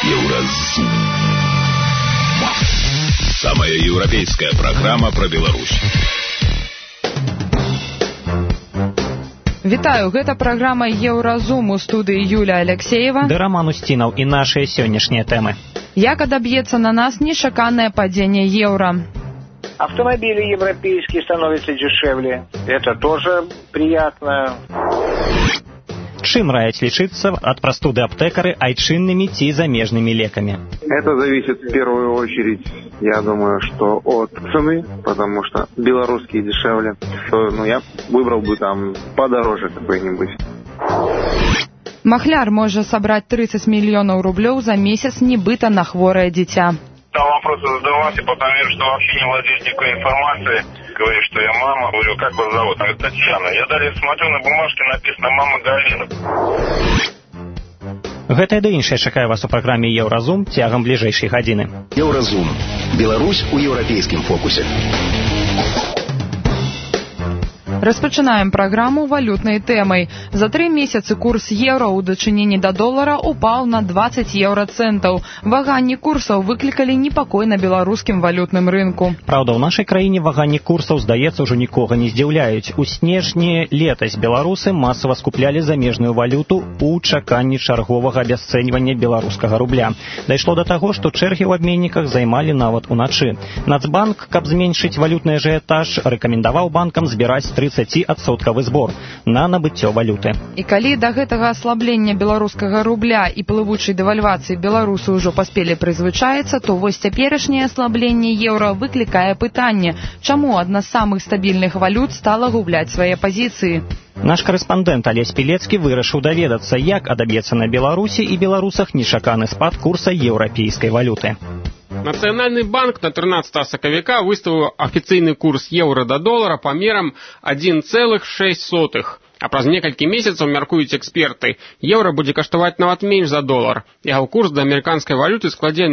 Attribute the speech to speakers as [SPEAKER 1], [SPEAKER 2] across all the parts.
[SPEAKER 1] Евразум. Самая европейская программа про Беларусь.
[SPEAKER 2] Вітаю, гэта праграма Еўразум, у студыі Юлія Алексеева
[SPEAKER 3] ды Роман Устинов і нашыя сённяшнія тэмы.
[SPEAKER 2] Як адаб'ецца на нас нешаканае падзенне еўра?
[SPEAKER 4] Автомобили европейские становятся дешевле. Это тоже приятно.
[SPEAKER 3] Чым раяць лечиться от простуды аптэкары айчынными ці замежными леками?
[SPEAKER 5] Это зависит в первую очередь, я думаю, что от цены, потому что белорусские дешевле. Я выбрал бы там подороже какой-нибудь.
[SPEAKER 2] Махляр может собрать 30 миллионов рублей за месяц небыто на хворое дитя.
[SPEAKER 6] Там вопросы задавался, потому что вообще не владеет никакой информацией. Говорит, что я мама. Говорю, как вас зовут? Она говорит, Татьяна. Я далее смотрю, на бумажке написано «Мама Галина».
[SPEAKER 3] Гэта і да іншае чакае вас у праграме Еўразум цягам бліжэйшай гадзіны.
[SPEAKER 1] Еўразум. Беларусь у еўрапейскім фокусе.
[SPEAKER 2] Распачынаем праграму валютнай тэмай. За 3 месяцы курс еўра ў дачыненні да долара упаў на 20 еўрацэнтаў. Ваганні курсаў выклікалі непакой на беларускім валютным рынку.
[SPEAKER 3] Праўда, ў нашай краіне ваганні курсаў, здаецца, ўжо нікога не здзіўляюць. У снежні летась беларусы масава скуплялі замежную валюту ў чаканні чарговага абясцэньвання беларускага рубля. Дайшло да таго, што чэргі ў абменніках займалі нават уначы. Нацбанк, каб зменшыць валютны ажыятаж, рэкамендаваў банкам збіраць 30% збор на набыццё валюты.
[SPEAKER 2] І калі да гэтага аслаблення беларускага рубля і плывучай дэвальвацыі беларусы ўжо паспелі прызвычаіцца, то вось цяперашняе аслабленне еўра выклікае пытанне, чаму адна з самых стабільных валют стала губляць свае пазіцыі.
[SPEAKER 3] Наш корэспандэнт Алесь Пілецкі вырашыў даведацца, як адаб'ецца на Беларусі і беларусах нечаканы спад курса еўрапейскай валюты.
[SPEAKER 7] Национальный банк на 13 сакавіка выставил официальный курс евро до доллара по мерам 1,6. А праз некалькі месяцаў, мяркуюць эксперты, еўра будзе каштаваць нават менш за долар. Яго курс да амерыканскай валюты складзе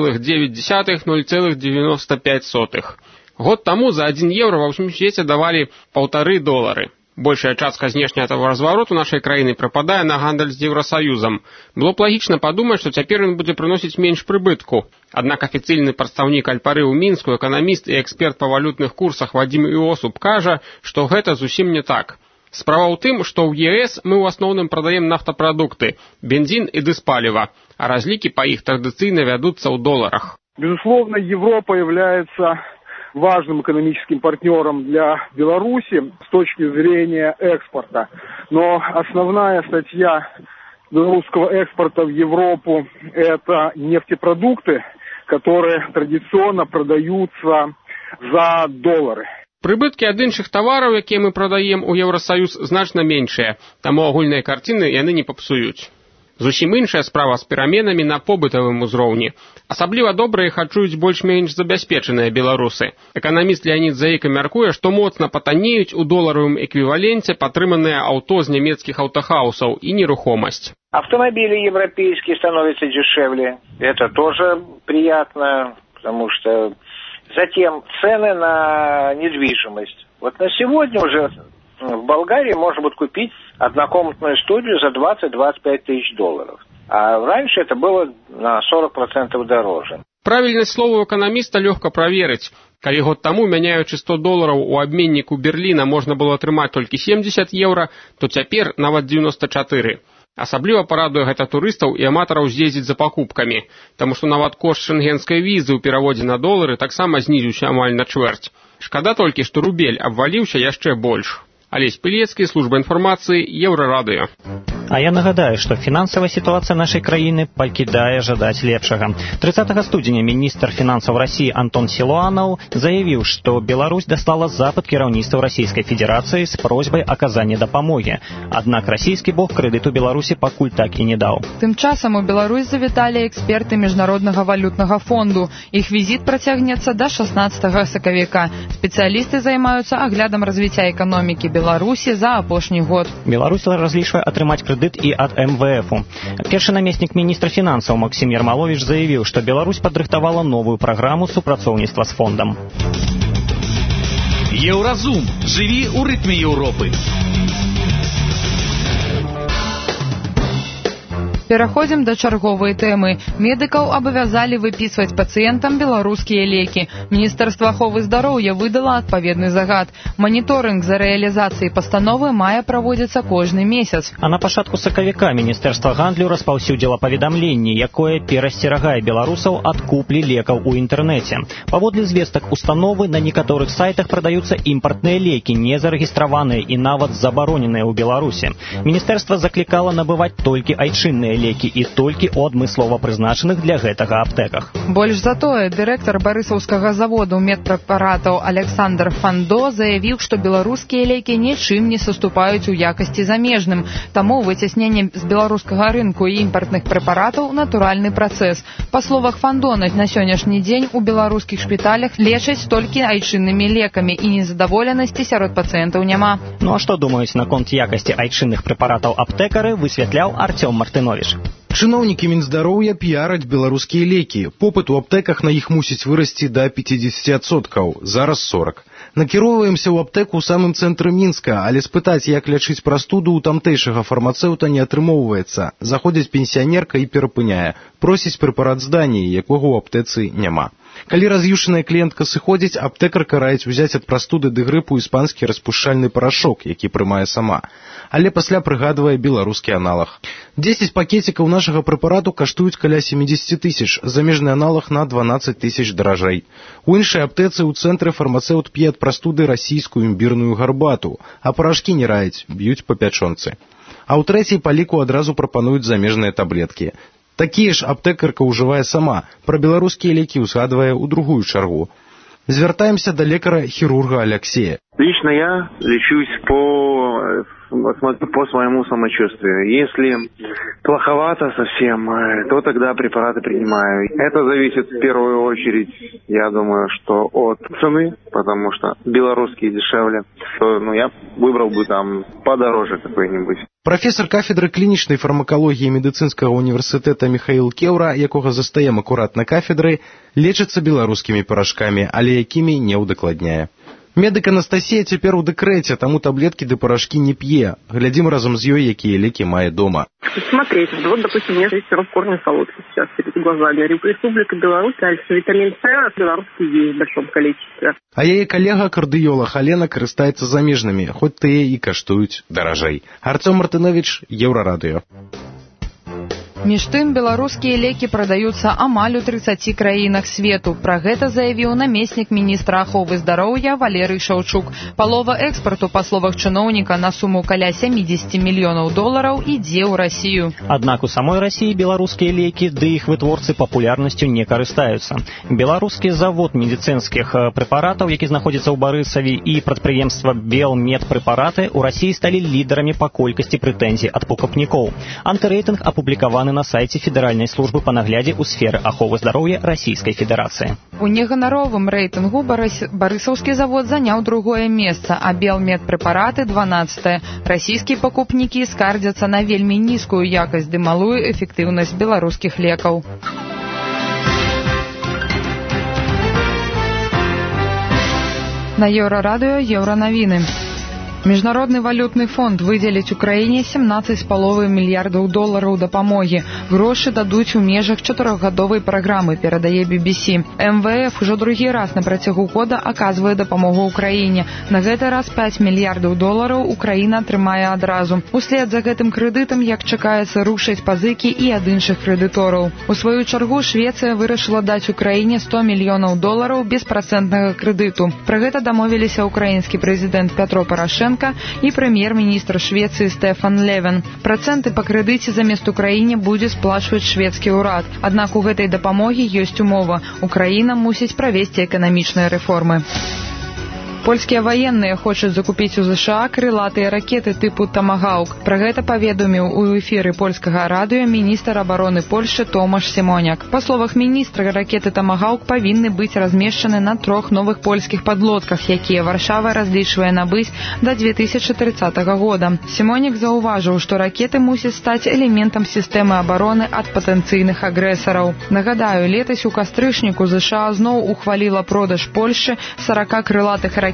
[SPEAKER 7] 0,9-0,95. Год таму за 1 еўра ва ўсім свеце давалі $1,5. Большая частка знешняга товаразвароту нашай краіны прападае на гандаль з Еўрасаюзам. Было б лагічна падумаць, што цяпер ён будзе прыносіць менш прыбытку. Аднак афіцыйны прадстаўнік Альпары ў Мінску, эканаміст і эксперт па валютных курсах Вадзім Іосуп кажа, што гэта зусім не так. Справа ў тым, што ў ЕС мы ў асноўным прадаем нафтапрадукты, бензін і дызпаліва, а разлікі па іх традыцыйна вядуцца ў доларах.
[SPEAKER 8] Безусловно, Европа является важным экономическим партнером для Беларуси с точки зрения экспорта. Но основная статья белорусского экспорта в Европу – это нефтепродукты, которые традиционно продаются за доллары.
[SPEAKER 7] Прыбыткі ад іншых тавараў, якія мы прадаем у Еўрасаюз, значна меншыя, таму агульныя карціны яны не папсуюць. Зусім іншая справа з пераменамі на побытавым узроўні. Асабліва добра іх адчуюць больш-менш забяспечаныя беларусы. Эканаміст Леонид Заіка мяркуе, што моцна патаннеюць у доларовым эквіваленце падтрыманыя аўто з нямецкіх аўтахаусаў і нерухомасць.
[SPEAKER 4] Автомобили европейские становятся дешевле. Это тоже приятно, потому что затем цены на недвижимость. Вот на сегодня уже в Болгарии можно будет купить однокомнатную студию за $20-25 тысяч. А раньше это было на 40% дороже.
[SPEAKER 7] Правільнасць словаў эканаміста лёгка праверыць. Калі год таму, мяняючы $100 у абменніку Берліна можна было атрымаць толькі 70 еўра, то цяпер нават 94. Асабліва парадуе гэта турыстаў і аматараў з'ездзіць за пакупкамі, таму што нават кошт шэнгенскай візы ў пераводзе на долары таксама знізіўся амаль на чвэрць. Шкада толькі, што рубель абваліўся яшчэ больш. Алесь Пілецкі, служба інфармацыі, Еўрарадыё.
[SPEAKER 3] А я нагадаю, што фінансавая сітуацыя нашай краіны пакідае жадаць лепшага. 30 студзеня міністр фінансаў Расіі Антон Сілуанаў заявіў, што Беларусь даслала запыт кіраўніцтву Расійскай Федэрацыі з просьбай аказання дапамогі. Аднак расійскі бок крэдыту Беларусі пакуль так і не даў.
[SPEAKER 2] Тым часам у Беларусь завіталі эксперты Міжнароднага валютнага фонду. Іх візіт працягнецца да 16 сакавіка. Спецыялісты займаюцца аглядам развіцця эканомікі Беларусі за апошні год.
[SPEAKER 3] Беларусь разлічвае атрымаць крэдыт і ад МВФ. Першы намеснік міністра фінансаў Максім Ярмаловіч заявіў, што Беларусь падрыхтавала новую праграму супрацоўніцтва з фондам.
[SPEAKER 1] Еўразум. Жыві ў рытме Еўропы.
[SPEAKER 2] Пераходзім да чарговай тэмы. Медыкаў абавязалі выпісваць пацыентам беларускія лекі. Міністэрства аховы здароўя выдала адпаведны загад. Маніторынг за рэалізацыяй пастановы мае праводзіцца кожны месяц.
[SPEAKER 3] А на пачатку сакавіка Міністэрства гандлю распаўсюдзіла паведамленне, якое перасцерагае беларусаў ад куплі лекаў у інтэрнэце. Паводле звестак установы, на некаторых сайтах прадаюцца імпартныя лекі, не зарэгістраваныя і нават забароненыя ў Беларусі. Міністэрства заклікала набываць толькі айчынныя лекі і толькі ў адмыслова прызначаных для гэтага аптэках.
[SPEAKER 2] Больш за тое, дырэктар барысаўскага заводу медпрэпаратаў Александр Фандо заявіў, што беларускія лекі нічым не саступаюць у якасці замежным. Таму выцясненне з беларускага рынку і імпартных прэпаратаў натуральны працэс. Па словах Фандо, на сённяшні дзень у беларускіх шпіталях лечаць толькі айчыннымі лекамі і незадаволенасці сярод пацыентаў няма.
[SPEAKER 3] Ну а што думаюць наконт якасці айчынных прэпаратаў аптэкары, высвятляў Артём Мартынович.
[SPEAKER 9] Чыноўнікі Мінздароўя піяраць беларускія лекі. Попыт у аптэках на іх мусіць вырасці да 50%, зараз 40%. Накіроўваемся ў аптэку ў самым цэнтры Мінска, але спытаць, як лячыць прастуду, у тамтэйшага фармацэўта не атрымоўваецца. Заходзіць пенсіянерка і перапыняе. Просіць прэпарат з Даніі, якога ў аптэцы няма. Калі раз'юшаная кліентка сыходзіць, аптэкар караіць узяць ад прастуды ды грыпу іспанскі распушчальны парашок, які прымае сама. Але пасля прыгадвае беларускі аналаг. 10 пакетикаў нашага прэпарату каштуюць каля 70 000, замежны аналаг на 12 000 даражэй. У іншай аптэцы ў цэнтры фармацэўт п'е ад прастуды расійскую імбірную гарбату, а парашкі не раяць, б'юць па пячонцы. А ў трэцяй па ліку адразу прапануюць замежныя таблеткі. Такія ж аптэкарка ўжывае сама, пра беларускія лекі ўзгадвае ў другую чаргу. Звяртаемся да лекара-хірурга Алексея.
[SPEAKER 5] Лично я лечусь по своему самочувствию. Если плоховато совсем, то тогда препараты принимаю. Это зависит в первую очередь, я думаю, что от цены, потому что белорусские дешевле. Я выбрал бы там подороже какой-нибудь.
[SPEAKER 9] Прафесор кафедры клінічнай фармакалогіі медыцынскага універсітэта Михаил Кеўра, якога застаем акурат на кафедры, лечыцца беларускімі парашкамі, але якімі не ўдакладняе. Медык Анастасія цяпер у дэкрэце, таму таблеткі ды парашкі не п'е. Глядзім разом з ёй, якія лекі мае дома.
[SPEAKER 10] Смотрите, вот, допустим, у меня есть сироп-корный солодкий сейчас перед глазами. Республика Беларусь, витамин С белорусский есть в большом количестве.
[SPEAKER 9] А яе калега-кардыёлаг Алена карыстаецца замежнымі, хоць тыя і каштуюць даражэй. Артём Мартынович, Еўрарадыё.
[SPEAKER 2] Між тым, беларускія лекі прадаюцца амаль у 30 краінах свету. Пра гэта заявіў намеснік міністра аховы здароўя Валерый Шаўчук. Палова экспарту, па словах чыноўніка, на суму каля $70 мільёнаў ідзе ў Расію.
[SPEAKER 3] Аднак у самой Расіі беларускія лекі ды іх вытворцы папулярнасцю не карыстаюцца. Беларускі завод медыцынскіх прэпаратаў, які знаходзіцца ў Барысаве, і прадпрыемства Белмедпрэпараты ў Расіі сталі лідарамі па колькасці прэтэнзій ад пакупнікоў. Антырэйтынг апублікаваны на сайце Федэральнай службы па наглядзе ў сферы аховы здароўя Расійскай Федэрацыі.
[SPEAKER 2] У неганаровым рэйтынгу барысаўскі завод заняў другое месца, а Белмедпрэпараты 12-е. Расійскія пакупнікі скардзяцца на вельмі нізкую якасць ды малую эфектыўнасць беларускіх лекаў. На Еўрарадыё Еўранавіны. Міжнародны валютны фонд выдзеліць Украіне $17,5 мільярдаў дапамогі. Грошы дадуць у межах 4-гадовай праграмы, перадае BBC. МВФ ужо другі раз на працягу года аказвае дапамогу Украіне. На гэты раз $5 мільярдаў Украіна атрымае адразу. Услед за гэтым крэдытам, як чакаецца, рушаць пазыкі і ад іншых крэдытораў. У сваю чаргу Швецыя вырашыла даць Украіне $100 мільёнаў беспрацэнтнага крэдыту. Пра гэта дамовіліся украінскі прэзідэнт Пятро Парашенко і прэм'ер-міністр Швецыі Стефан Левен. Працэнты па крэдыце замест Украіне будзе сплачваць шведскі ўрад. Аднак у гэтай дапамогі ёсць умова. Украіна мусіць правесці эканамічныя рэформы. Польскія ваенныя хочуць закупіць у ЗША крылатыя ракеты тыпу «Тамагаўк». Пра гэта паведаміў у эфіры польскага радыё міністр абароны Польшчы Томаш Сімоняк. Па словах міністра, ракеты «Тамагаўк» павінны быць размешчаны на 3 новых польскіх падлодках, якія Варшава разлічвае набыць да 2030 года. Сімоняк заўважыў, што ракеты мусяць стаць элементам сістэмы абароны ад патэнцыйных агрэсараў. Нагадаю, летась у кастрычніку ЗША зноў ухваліла продаж Польшчы 40 крылатых ракет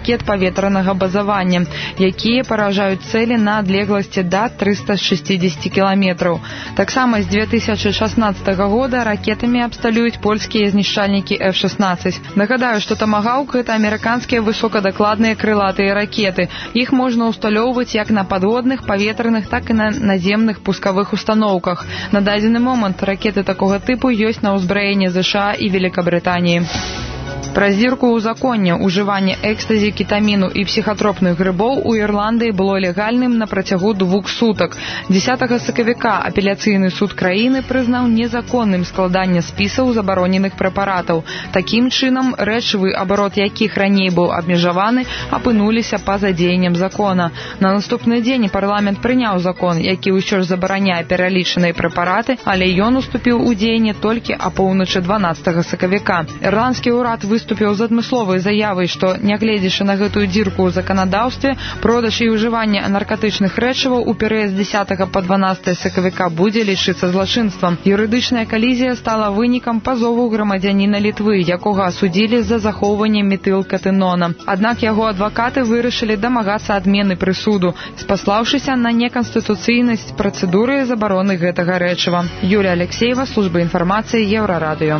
[SPEAKER 2] ракет паветранага базавання, якія паражаюць цэлі на адлегласці да 360 кіламетраў. Таксама з 2016 года ракетамі абсталююць польскія знішчальнікі F-16. Нагадаю, што «Тамагаўк» — гэта амерыканскія высокадакладныя крылатыя ракеты. Іх можна ўсталёўваць як на падводных, паветраных, так і на наземных пускавых установках. На дадзены момант ракеты такога тыпу ёсць на ўзбраенні ЗША і Великабрытаніі. Пра зірку ўзаконня ўжывання экстазі, кетаміну і псіхатропных грыбоў у Ірландыі было легальным на працягу 2 сутак. 10 сакавіка апеляцыйны суд краіны прызнаў незаконным складанне спісаў забароненых прэпаратаў. Такім чынам, рэчывы, абарот якіх раней быў абмежаваны, апынуліся па-за дзеяннем закона. На наступны дзень парламент прыняў закон, які ўсё ж забараняе пералічаныя прэпараты, але ён уступіў у дзеянне толькі апоўначы 12 сакавіка. Ірландскі ўрад выступіў з адмысловай заявай, што, нягледзячы на гэтую дзірку ў заканадаўстве, продаж і ўжыванне наркатычных рэчываў у перыяд з 10 па 12 сакавіка будзе лічыцца злачынствам. Юрыдычная калізія стала вынікам пазову грамадзяніна Літвы, якога асудзілі за захоўванне метылкатэнона. Аднак яго адвакаты вырашылі дамагацца адмены прысуду, спаслаўшыся на неканстытуцыйнасць працэдуры забароны гэтага рэчыва. Юлія Алексеева, служба інфармацыі, Еўрарадыё.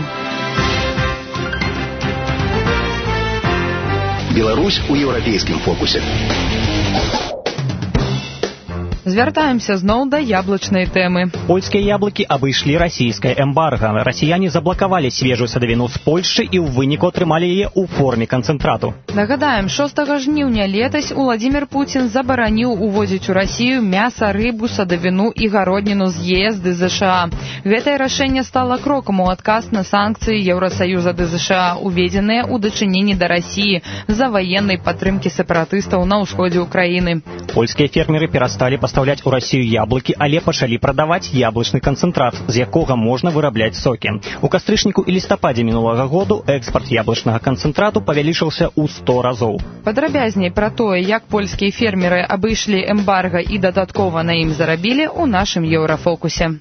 [SPEAKER 1] Беларусь у еўрапейскім фокусе.
[SPEAKER 2] Звяртаемся зноў да яблычнай тэмы.
[SPEAKER 3] Польскія яблыкі абышлі расійскае эмбарга. Расіяне заблакавалі свежую садавіну з Польшчы і ў выніку атрымалі яе ў форме канцэнтрату.
[SPEAKER 2] Нагадаем, 6 жніўня летась Уладзімір Пуцін забараніў увозіць у Расію мяса, рыбу, садавіну і гародніну з ЕС ды ЗША. Гэтае рашэнне стала крокам у адказ на санкцыі Еўрасаюза ды ЗША, уведзеныя ў дачыненні да Расіі з-за ваеннай падтрымкі сепаратыстаў на ўсходзе ўкраіны.
[SPEAKER 3] Польскія фермеры перасталі пастаўляць у Расію яблыкі, але пачалі прадаваць яблычны канцэнтрат, з якога можна вырабляць сокі. У кастрычніку і лістападзе мінулага году экспарт яблычнага канцэнтрату павялічыўся ў 100 разоў.
[SPEAKER 2] Падрабязней пра тое, як польскія фермеры абышлі эмбарга і дадаткова на ім зарабілі, у нашым еўрафокусе.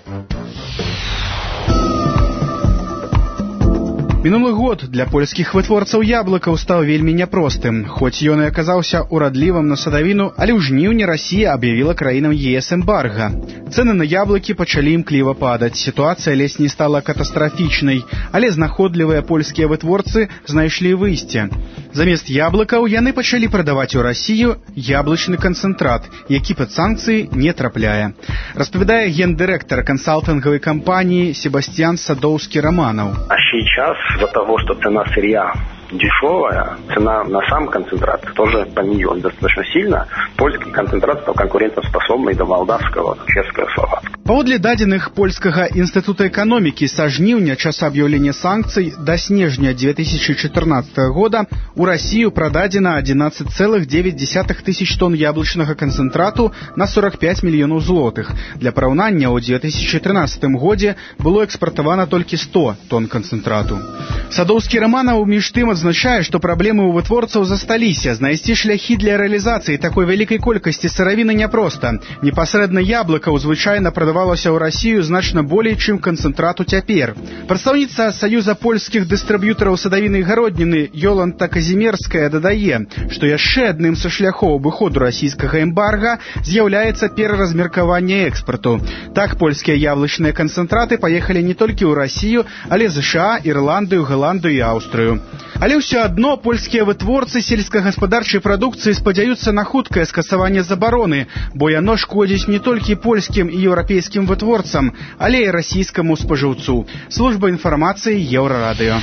[SPEAKER 11] Мінулы год для польскіх вытворцаў яблыкаў стаў вельмі няпростым. Хоць ён і аказаўся урадлівым на садавіну, але ў жніўні Расія аб'явіла краінам ЕС эмбарга. Цэны на яблыкі пачалі імкліва падаць. Сітуацыя ледзь не стала катастрафічнай, але знаходлівыя польскія вытворцы знайшлі выйсце. Замест яблыкаў яны пачалі прадаваць у Расію яблычны канцэнтрат, які пад санкцыі не трапляе. Распавядае гендырэктар кансалтынгавай кампаніі Себастьян Садоўскі-Романов.
[SPEAKER 12] А сейчас из-за того, что цена сырья дешевая, цена на сам концентрат тоже понизилась достаточно сильно. Польский концентрат стал конкурентоспособный до молдавского, чешского, словацкого.
[SPEAKER 11] Паводле дадзеных польскага інстытута эканомікі са жніўня часа аб'яўлення санкцый да снежня 2014 года у Расію прададзена 11,9 тысяч тонн яблычнага канцэнтрату на 45 мільёнаў злотых. Для параўнання, ў 2013 годзе было экспартавана толькі 100 тонн канцэнтрату. Садоўскі-Романов між тым адзначае, што праблемы ў вытворцаў засталіся. Знайсці шляхі для рэалізацыі такой вялікай колькасці сыравіны няпроста. Непасрэдна яблыкаў звычайна прадавалася ў Расію значна болей, чым канцэнтрату цяпер. Прадстаўніца Саюза польскіх дыстрыб'ютараў садавіны і гародніны Ёланта Казімерская дадае, што яшчэ адным са шляхоў выходу расійскага эмбарга з'яўляецца пераразмеркаванне экспарту. Так, польскія яблычныя канцэнтраты паехалі не толькі ў Расію, але ЗША, Ірландыю, Галандыю і Аўстрыю. Але ўсё адно польскія вытворцы сельскагаспадарчай прадукцыі спадзяюцца на хуткае скасаванне забароны, бо яно шкодзіць не толькі польскім і еўрапейскім вытворцам, але і расійскаму спажыўцу. Служба інфармацыі Еўрарадыё.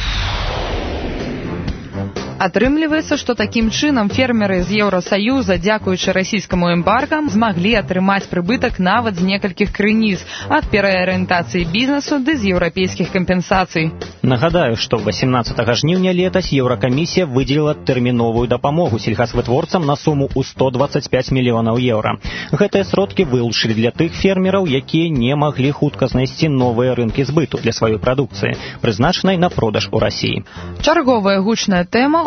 [SPEAKER 2] Атрымліваецца, што такім чынам фермеры з Еўрасаюза, дзякуючы расійскаму эмбаргам, змаглі атрымаць прыбытак нават з некалькіх крыніц ад пераарыентацыі бізнесу ды з еўрапейскіх кампенсацый.
[SPEAKER 3] Нагадаю, што 18 жніўня летась Еўракамісія выдзеліла тэрміновую дапамогу сельгасвытворцам на суму ў 125 мільёнаў еўра. Гэтыя сродкі вылучылі для тых фермераў, якія не маглі хутка знайсці новыя рынкі збыту для сваёй прадукцыі, прызначанай на продаж у Расіі.
[SPEAKER 2] Чарговая гучная тэма у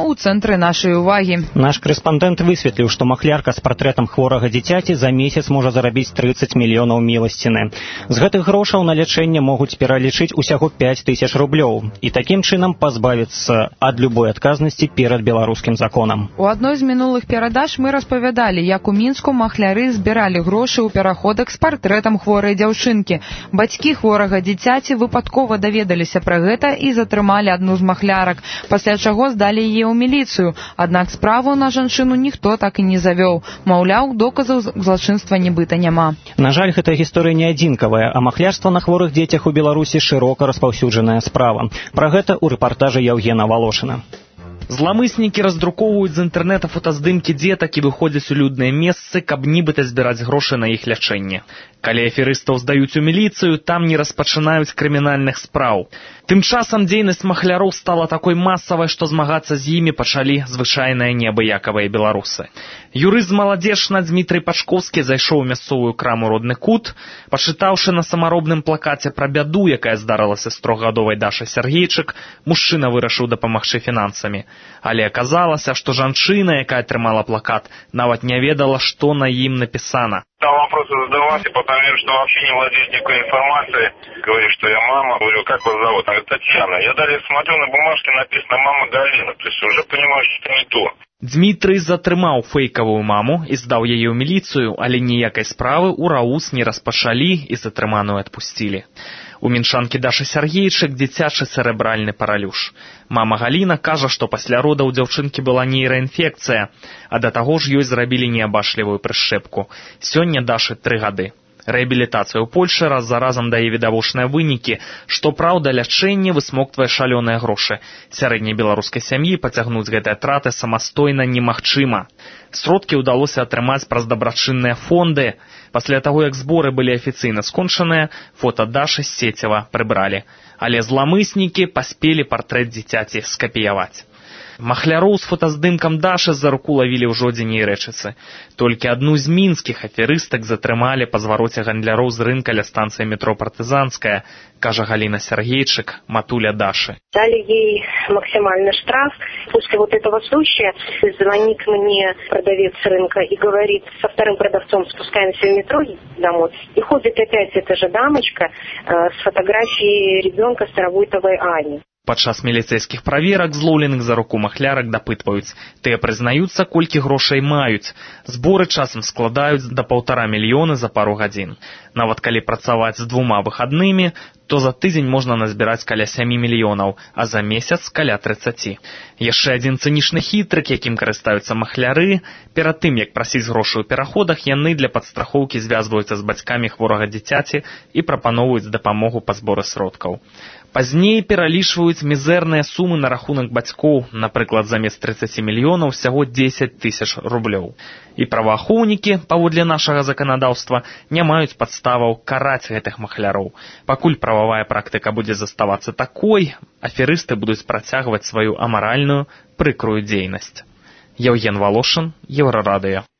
[SPEAKER 2] ў цэнтры нашай увагі.
[SPEAKER 3] Наш корэспандэнт высветліў, што махлярка з партрэтам хворага дзіцяці за месяц можа зарабіць 30 мільёнаў міласціны. З гэтых грошаў на лячэнне могуць пералічыць усяго 5000 рублёў і такім чынам пазбавіцца ад любой адказнасці перад беларускім законам.
[SPEAKER 2] У адной з мінулых перадач мы распавядалі, як у Мінску махляры збіралі грошы ў пераходах з партрэтам хворай дзяўчынкі. Бацькі хворага дзіцяці выпадкова даведаліся пра гэта і затрымалі адну з махлярак, пасля чаго здалі яе ў міліцыю. Аднак справу на жанчыну ніхто так і не завёў. Маўляў, доказаў злачынства нібыта няма.
[SPEAKER 3] На жаль, гэта гісторыя не адзінкавая, а махлярства на хворых дзецях у Беларусі шырока распаўсюджаная справа. Пра гэта ў рэпартажы Яўгена Валошына.
[SPEAKER 13] Зламыснікі раздрукоўваюць з інтэрнэта фотаздымкі дзетак і выходзяць у людныя месцы, каб нібыта збіраць грошы на іх лячэнне. Калі аферыстаў здаюць у міліцыю, там не распачынаюць крымінальных спраў. Тым часам дзейнасць махляроў стала такой масавай, што змагацца з імі пачалі звычайныя неабыякавыя беларусы. Юрыст маладзечна Дмітрый Пашковскі зайшоў у мясцовую краму «Родны кут», пачытаўшы на самаробным плакаце пра бяду, якая здарылася з 3гадовай Дашай Сяргейчык, мужчына вырашыў дапамагчы фінансамі. Але аказалася, што жанчына, якая атрымала плакат, нават не ведала, што на ім напісана.
[SPEAKER 6] Там вопросы задавался, потому что вообще не владеет никакой информацией. Говорит, что я мама. Говорю, как вас зовут? Она говорит, Татьяна. Я далее смотрю, на бумажке написано «Мама Галина». То есть уже понимаю, что это не то.
[SPEAKER 13] Дмітрый затрымаў фэйкавую маму і здаў яе ў міліцыю, але ніякай справы ў РАУС не распачалі і затрыманую адпусцілі. У мінчанкі Дашы Сяргейчык дзіцячы цэрэбральны паралюш. Мама Галіна кажа, што пасля рода ў дзяўчынкі была нейраінфекцыя, а да таго ж ёй зрабілі неабачлівую прышчэпку. Сёння Дашы 3 гады. Рэабілітацыя ў Польшы раз за разам дае відавочныя вынікі, што, праўда, лячэнне высмоктвае шалёныя грошы. Сярэдняй беларускай сям'і пацягнуць гэтыя траты самастойна немагчыма. Сродкі ўдалося атрымаць праз дабрачынныя фонды. Пасля таго, як зборы былі афіцыйна скончаныя, фота Дашы з сецева прыбралі. Але зламыснікі паспелі партрэт дзіцяці скапіяваць. Махляроў з фотаздымкам Дашы за руку лавілі ў Жодзіне і Рэчыцы. Толькі адну з мінскіх аферыстак затрымалі па звароце гандляроў з рынка ля станцыі метро Партызанская, кажа Галина Сергейчик, матуля Даши.
[SPEAKER 14] Дали ей максимальный штраф. После вот этого случая звонит мне продавец рынка и говорит, со вторым продавцом спускаемся в метро домой, и ходит опять эта же дамочка с фотографией ребенка Старовойтовой Ани.
[SPEAKER 13] Падчас міліцэйскіх праверак злоўленых за руку махлярак дапытваюць. Тыя прызнаюцца, колькі грошай маюць. Зборы часам складаюць да 1,5 мільёна за пару гадзін. Нават калі працаваць з 2 выхаднымі, то за тыдзень можна назбіраць каля 7 мільёнаў, а за месяц каля 30. Яшчэ адзін цынічны хітрык, якім карыстаюцца махляры. Перад тым, як прасіць грошы ў пераходах, яны для падстрахоўкі звязваюцца з бацькамі хворага дзіцяці і прапаноўваюць дапамогу па зборы сродкаў. Пазней пералічваюць мізэрныя сумы на рахунак бацькоў, напрыклад, замест 30 мільёнаў всяго 10 000 рублёў. І праваахоўнікі, паводле нашага заканадаўства, не маюць падставаў караць гэтых махляроў. Пакуль прававая практыка будзе заставацца такой, аферысты будуць працягваць сваю амаральную, прыкрую дзейнасць. Яўген Валошын, Еўрарадыё.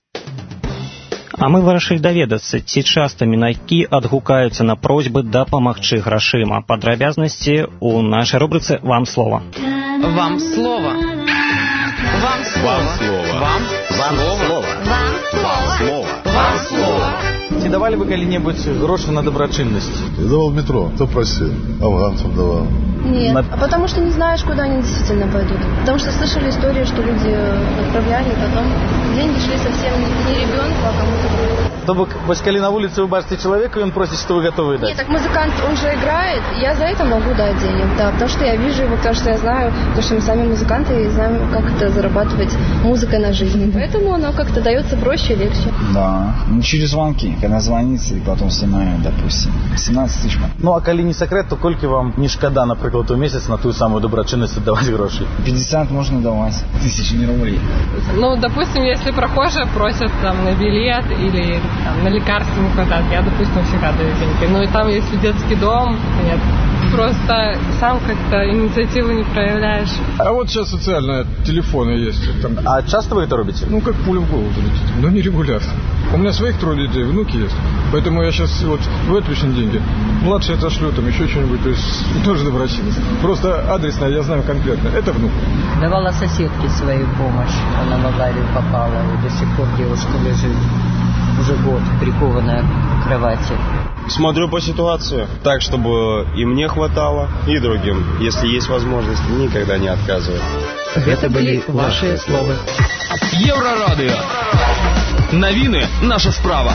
[SPEAKER 3] А мы вырашылі даведацца, ці часта мінайкі адгукаюцца на просьбы дапамагчы грашыма. Падрабязнасці ў нашай рубрыцы «Вам слова».
[SPEAKER 2] Вам слова. Вам слова.
[SPEAKER 1] Вам слова.
[SPEAKER 2] Вам слова. Вам слова.
[SPEAKER 15] Ці давали вы калі-небудзь грошы на добрачыннасць?
[SPEAKER 16] Я давал в метро. Кто просил? Афганцам давал.
[SPEAKER 17] Нет, потому что не знаешь, куда они действительно пойдут. Потому что слышали истории, что люди отправляли, потом деньги шли совсем не ребенку, а кому-то другому.
[SPEAKER 15] То бок, вось калі на улице вы бачите человека, и он просит, что вы готовы дать?
[SPEAKER 17] Нет, так музыкант, он же играет, я за это могу дать денег, да, потому что я вижу его, потому что я знаю, потому что мы сами музыканты и знаем, как это зарабатывать музыкой на жизнь. Поэтому оно как-то дается проще и легче.
[SPEAKER 18] Да, через звонки, когда звонится и потом снимаю, допустим, 17 000.
[SPEAKER 15] Ну, а калі не секрет, то колькі вам не шкада, напрыклад, у месяц на тую самую добрачыннасць отдавать гроши?
[SPEAKER 18] 50 можно давать, 1000 не рублей.
[SPEAKER 19] Ну, допустим, если прохожие просят там на билет или там, на лекарства не хватает, я, допустим, всегда даю деньги. Ну и там, если детский дом, нет, просто сам как-то инициативу не проявляешь.
[SPEAKER 20] А вот сейчас социальные телефоны есть. Там...
[SPEAKER 15] А часто вы это робите?
[SPEAKER 20] Ну, как пуля в голову залетит, но не регулярно. У меня своих 3 детей, внуки есть. Поэтому я сейчас вот выплачу деньги. Младший отошлю, там еще что-нибудь, то есть тоже доброчинность. Просто адресно я знаю конкретно. Это внук.
[SPEAKER 21] Давала соседке свою помощь. Она в аварию попала. И до сих пор девушка лежит уже год, прикованная к кровати.
[SPEAKER 22] Смотрю по ситуации, так, чтобы и мне хватало, и другим. Если есть возможность, никогда не отказываю.
[SPEAKER 23] Это были ваши слова.
[SPEAKER 24] Еврорадио. Новины наша справа.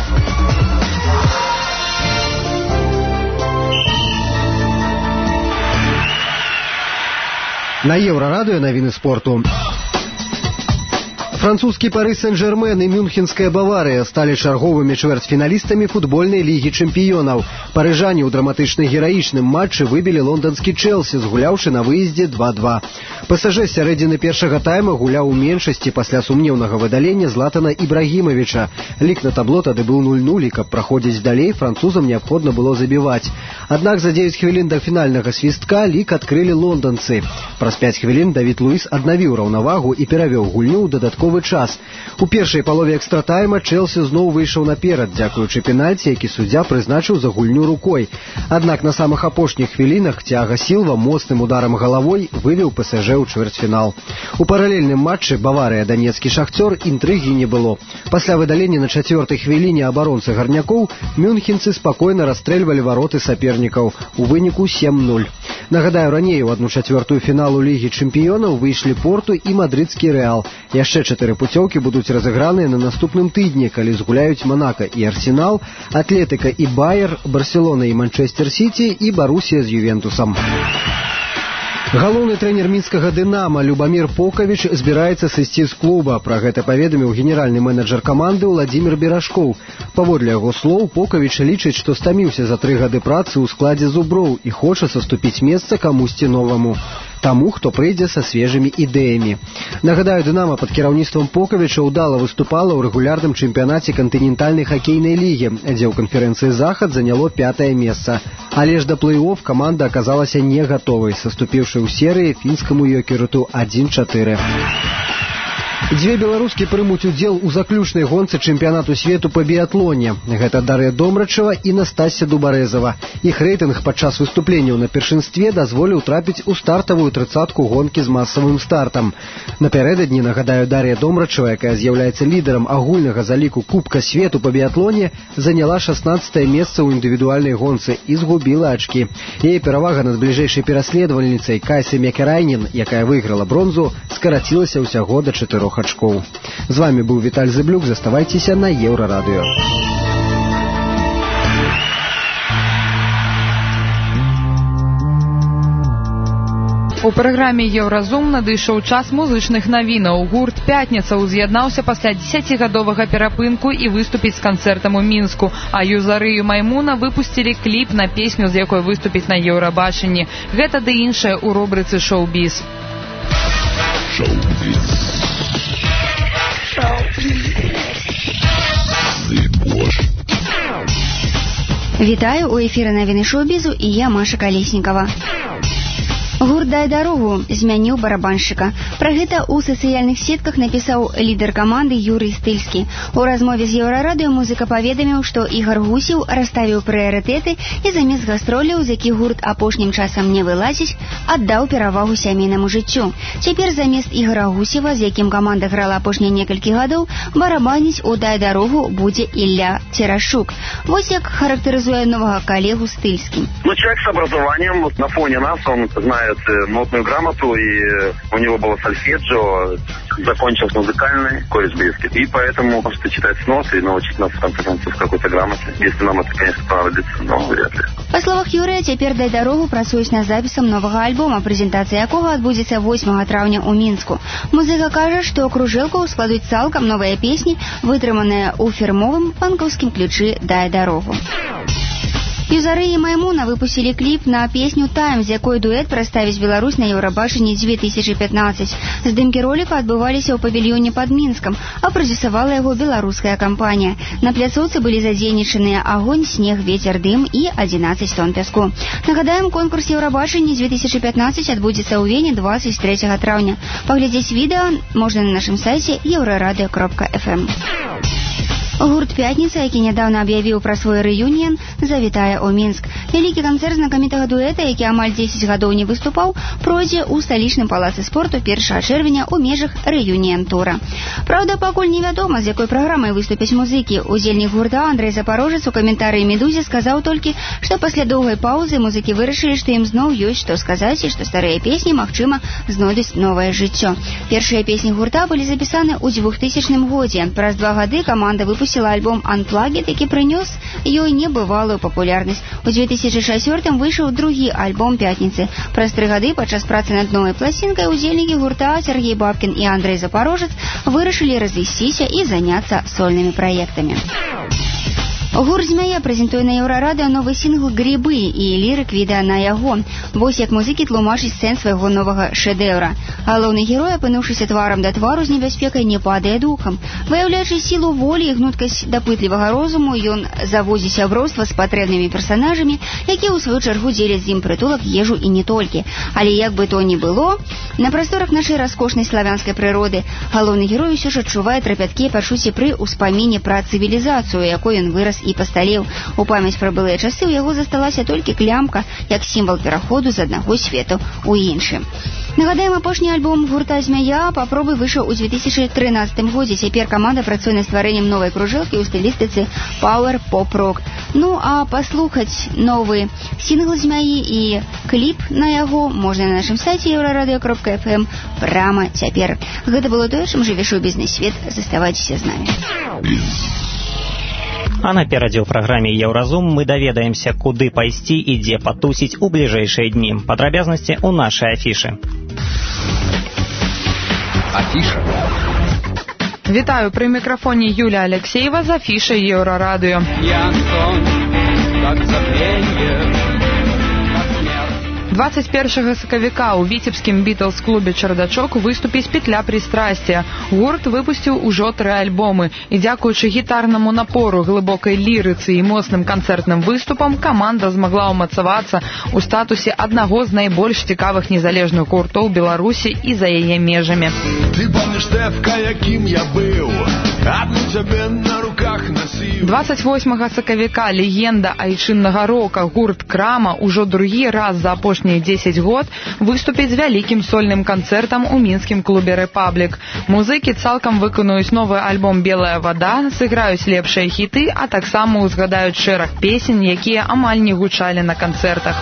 [SPEAKER 25] На Еврорадио новины спорту. Французский Пари Сен-Жермен и мюнхенская Бавария стали чарговыми чвэрцьфіналістамі футбольнай лігі чэмпіёнаў. Парыжане ў драматычна-гераічным матчы выбілі лонданскі Чэлсі, згуляўшы на выездзе 2-2. ПСЖ з сярэдзіны першага тайма гуляў у меншасці пасля сумнеўнага выдалення Златана Ібрагімавіча. Лік на табло тады быў 0-0, і каб праходзіць далей, французам неабходна было забіваць. Аднак за 9 хвілін да фінальнага свістка лік адкрылі лонданцы. Праз 5 хвілін Давід Луіс аднавіў раўнавагу і перавёў гульню ў дадатковы час. У першай палове экстратайма Чэлсі зноў выйшаў наперад, дзякуючы пенальці, які суддзя прызначыў за гульню рукой. Аднак на самых апошніх хвілінах Тіага Сілва моцным ударам галавой вывеў ПСЖ ў чвэрцьфінал. У паралельным матчы Баварыя Данецкі Шахцёр інтрыгі не было. Пасля выдалення на 4-й хвіліне абаронцы гарнякоў мюнхенцы спакойна расстрэльвалі вароты сапернікаў. У выніку 7-0. Нагадаю, раней у 1/4 фіналу Лігі чэмпіёнаў выйшлі Порту і мадрыдскі Рэал. Яшчэ 4 пуцёўкі будуць разыграныя на наступным тыдні, калі згуляюць Монако і Арсенал, Атлетыка і Байер, Барселона і Манчестер Сіті і Барусія з Ювентусам. Галоўны трэнер мінскага «Дынама» Любамир Покович збіраецца сысці з клуба. Пра гэта паведаміў генеральны менеджер каманды Владимир Берашкоў. Паводле яго слоў, Покович лічыць, што стаміўся за 3 гады працы ў складзе зуброў і хоча саступіць месца камусьці новаму. Таму, хто прыйдзе са свежымі ідэямі. Нагадаю, «Дынама» пад кіраўніцтвам Поковича ўдала выступала ў рэгулярным чэмпіянаце кантынентальнай хакейнай лігі, дзе ў канферэнцыі «Захад» заняло 5-е месца. Але ж да плэй-офф каманда аказалася не гатовай, саступіўшы ў серыі фінскаму «Йокеруту» 1-4. 2 беларускі прымуць удзел у заключнай гонцы чэмпіянату свету па біятлоне. Гэта Дар'я Домрачева і Настасья Дубарэзава. Іх рэйтынг падчас выступленняў на першынстве дазволіў трапіць у стартавую 30-ку гонкі з масавым стартам. Напярэдадні, нагадаю, Дар'я Домрачева, якая з'яўляецца лідарам агульнага заліку Кубка свету па біятлоне, заняла 16-е месца ў індывідуальнай гонцы і згубіла ачкі. Яе перавага над бліжэйшай пераследавальніцай Кайсай Мекерайнен, якая выйграла бронзу, скарацілася ўсяго да 4 очков. З вами був Віталь Зиблюк. Заставайтеся на Єврорадіо.
[SPEAKER 2] У праграме «Еўразум» надышоў час музычных навінаў. Гурт «Пятніца» уз'яднаўся пасля 10-гадовага перапынку і выступіць з канцэртам у Мінску, а «Юзары» і «Маймуна» выпусцілі кліп на песню, з якой выступіць на Еўрабачанні. Гэта ды іншае ў рубрыцы «Шоу-біз».
[SPEAKER 26] Вітаю, у эфіры навіны шоу-бізу і я, Маша Калеснікава. Гурт «Дай дарогу» змяніў барабаншчыка. Пра гэта ў сацыяльных сетках напісаў лідар каманды Юрый Стыльскі. У размове з Еўрарадыё музыка паведаміў, што Ігар Гусеў расставіў прыярытэты і замест гастроляў, з якіх гурт апошнім часам не вылазіць, аддаў перавагу сямейнаму жыццю. Цяпер замест Ігара Гусева, з якім каманда грала апошнія некалькі гадоў, барабаніць у «Дай дарогу» будзе Ілля Терашук. Вось як характарызуе новага калегу Стыльскі.
[SPEAKER 12] Человек с образованием, на фоне нас, он знает нотную грамоту, и у него было сольфеджио, закончил музыкальный колледж близкий, и поэтому может читать ноты и научить нас в конце концов какой-то грамоте, если нам это, конечно, понадобится, но вряд ли.
[SPEAKER 26] Па словах Юрыя, цяпер «Дай дарогу» працуюць над запісам новага альбома, прэзентацыя якога адбудзецца 8 траўня ў Мінску. Музыка кажа, што кружэлку складуць цалкам новыя песні, вытрыманыя ў фірмовым панкаўскім ключы «Дай дарогу». Юзары і Маймуна выпусцілі кліп на песню «Тайм», з якой дуэт прадставіць Беларусь на Еўрабачанні 2015. Здымкі роліка адбываліся ў павільёне пад Мінскам, а прадзюсавала яго беларуская кампанія. На пляцоўцы былі задзейнічаныя агонь, снег, вецер, дым і 11 тонн пяску. Нагадаем, конкурс Еўрабачання 2015 адбудзецца ў Вене 23 траўня. Паглядзець відэа можна на нашым сайце euraradio.fm. Гурт «Пятница», які нядаўна аб'явіў пра свой рэюніен, завітае ў Мінск. Вялікі канцэрт знакамітага дуэта, які амаль 10 гадоў не выступаў, пройдзе ў сталічным палацы спорту 1 чэрвеня ў межах рэюніен-тура. Праўда, пакуль невядома, з якой праграмай выступяць музыкі. Удзельнік гурта Андрэй Запарожец у каментарыі «Медузе» сказаў толькі, што пасля доўгай паўзы музыкі вырашылі, што ім зноў ёсць што сказаць і што старыя песні, магчыма, знойдуць новае жыццё. Першыя песні гурта былі запісаны ў 2000 годзе. Праз 2 гады каманда выпусціла альбом «Unplugged», які прынёс ёй небывалую папулярнасць. У 2004 выйшаў другі альбом «Пятницы». Праз 3 гады падчас працы над новай пласцінкай удзельнікі гурта Сергей Бабкін і Андрэй Запарожец вырашылі развесціся і заняцца сольнымі праектамі. Гурт «Змяя» прэзентуе на Еўрарадыё новы сінгл «Грибы» і лірык відэа на яго. Вось як музыкі тлумачаць сэнс свайго новага шэдэўра. Галоўны герой, апынуўшыся тварам да твару з небяспекай, не падае духам. Выяўляючы сілу волі і гнуткасць дапытлівага розуму, ён заводзіць сяброўства з патрэбнымі персанажамі, якія ў сваю чаргу дзеляць з ім прытулак, ежу і не толькі. Але як бы то ні было, на прасторах нашай раскошнай славянскай прыроды галоўны герой усё ж адчувае трапяткія пачуцці пры ўспаміне пра цывілізацыю, якой ён вырас і пасталеў. У памяць пра былыя часы ў яго засталася толькі клямка, як сімвал пераходу з аднаго свету ў іншы. Нагадаем, апошні альбом гурта «Змяя» папробы выйшаў у 2013 годзе. Цяпер каманда працуе над стварэннем новай кружэлкі ў стылістыцы Power Pop Rock. Ну, а паслухаць новы сінгл «Змяі» і кліп на яго можна на нашым сайце euraradio.fm прямо цяпер. Гэта было тое, чым жыве шоу-бізнес-свет. Заставайцеся з намі.
[SPEAKER 3] А наперадзе ў праграме «Еўразум» мы даведаемся, куды пайсці і дзе патусіць у бліжэйшыя дні. Падрабязнасці ў нашай афішы.
[SPEAKER 24] Афіша.
[SPEAKER 2] Вітаю, пры мікрафоне Юлія Алексеева з афішай Еўрарадыё. 21 сакавіка ў віцебскім Бітлз-клубе «Чардачок» выступіць «Петля пристрастия». Гурт выпусціў ужо 3 альбомы. І дзякуючы гітарнаму напору, глыбокай лірыцы і моцным канцэртным выступам каманда змагла ўмацавацца ў статусе аднаго з найбольш цікавых незалежных гуртоў Беларусі і за яе межамі.
[SPEAKER 4] Ты помнишь, Стефка, якім я быў? Адну цябе на руках насіў.
[SPEAKER 2] 28 сакавіка легенда айчыннага рока гурт «Крама» ужо другі раз за апошнія 10 год выступіць з вялікім сольным канцэртам у мінскім клубе «Рэпаблік». Музыкі цалкам выканаюць новы альбом «Белая вода», сыграюць лепшыя хіты, а таксама ўзгадаюць шэраг песень, якія амаль не гучалі на канцэртах.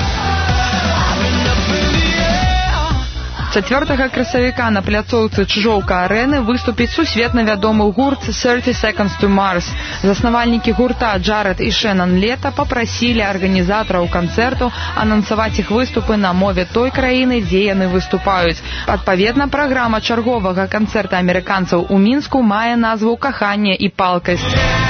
[SPEAKER 2] 4 красавіка на пляцоўцы Чжоўка-арэны выступіць сусветна вядомы гурт 30 Seconds to Mars. Заснавальнікі гурта Джаред і Шэнан Лета папрасілі арганізатараў канцэрту анансаваць іх выступы на мове той краіны, дзе яны выступаюць. Адпаведна, праграма чарговага канцэрта амерыканцаў у Мінску мае назву «Каханне і палкасць».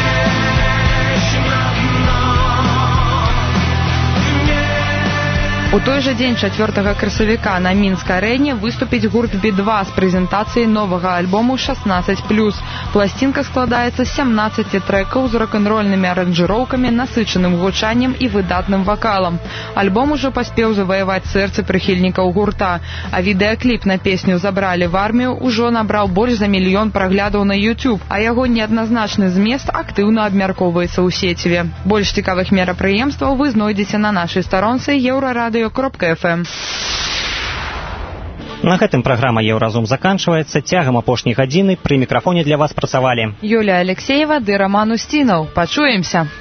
[SPEAKER 2] У той жа дзень 4 красавіка на Мінск-арэне выступіць гурт Би-2 з прэзентацыяй новага альбому 16+. Пласцінка складаецца з 17 трэкаў з рок-н-рольнымі аранжыроўкамі, насычаным гучаннем і выдатным вакалам. Альбом ужо паспеў заваяваць сэрцы прыхільнікаў гурта, а відэакліп на песню «Забралі в армію» ужо набраў больш за 1 мільён праглядаў на YouTube, а яго неадназначны змест актыўна абмяркоўваецца ў сеціве. Больш цікавых мерапрыемстваў вы знойдзеце на нашай старонцы Еўрарадыё.
[SPEAKER 3] На гэтым праграма «Еўразум» заканчваецца. Цягам апошняй гадзіны пры мікрафоне для вас працавалі
[SPEAKER 2] Юлія Алексеева ды Роман Устінаў. Пачуемся!